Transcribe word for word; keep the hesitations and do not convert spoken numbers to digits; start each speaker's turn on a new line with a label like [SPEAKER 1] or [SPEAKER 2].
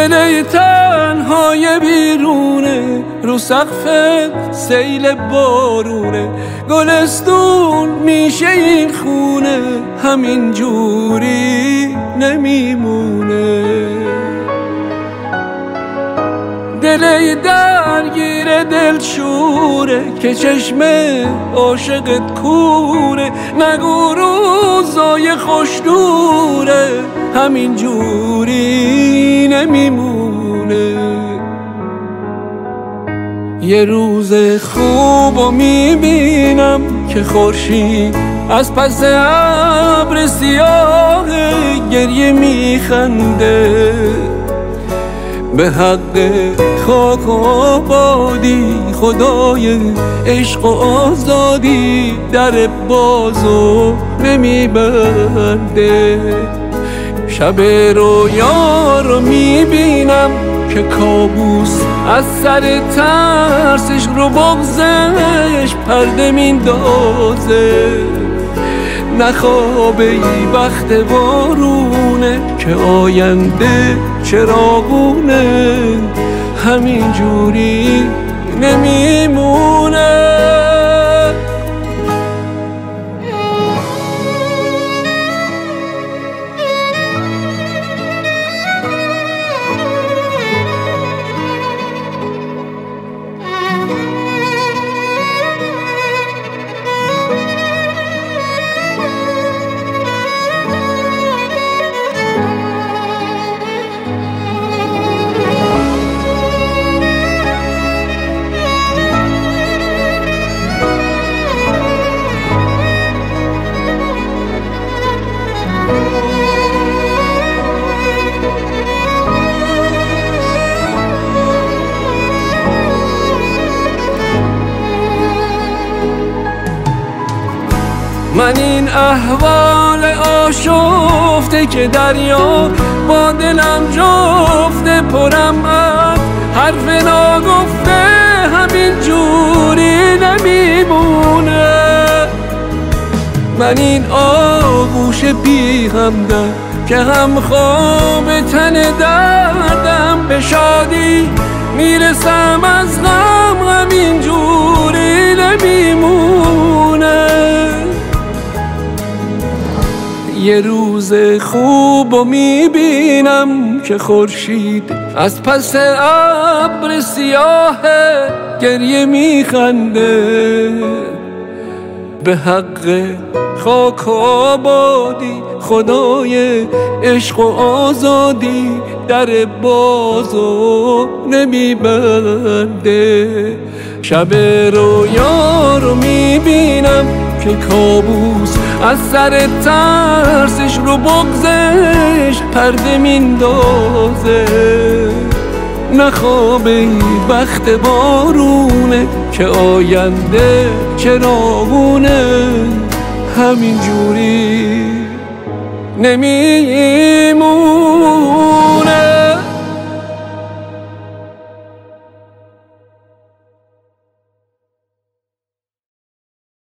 [SPEAKER 1] دل تنهای بیرونه، رو سقف سیل بارونه، گلستون میشه این خونه، همین جوری نمیمونه. دل درگیر دل شوره که چشم عاشقت کوره، نگو روزای خوش دوره، همین جوری نمیمونه. یه روز خوبو میبینم که خورشید از پس ابر سیاه گریه میخنده، به حق خاک و آبادی خدای عشق و آزادی در بازو نمیبنده. شب رویا رو میبینم که کابوس از سر ترسش رو بغزش پرده میندازه، نخوابه ای وقت بارونه که آینده چراغونه، همین جوری نمیمونه. من این احوال آشفته که دریا با دلم جفته، پرم از حرف ناگفته، همین جوری نمیمونه. من این آغوش بی همدم که هم خواب تن دردم، به شادی میرسم از غم، همین جوری نمیمونه. یه روز خوبو میبینم که خورشید از پس ابر سیاه گریه میخنده، به حق خاک و آبادی خدای عشق و آزادی در بازو نمیبنده. شب رویا رو میبینم که کابوس از سر ترسش رو بغزش پرده میندازه، نخوابه ای بخت بارونه که آینده چراغونه، همین جوری نمیمونه.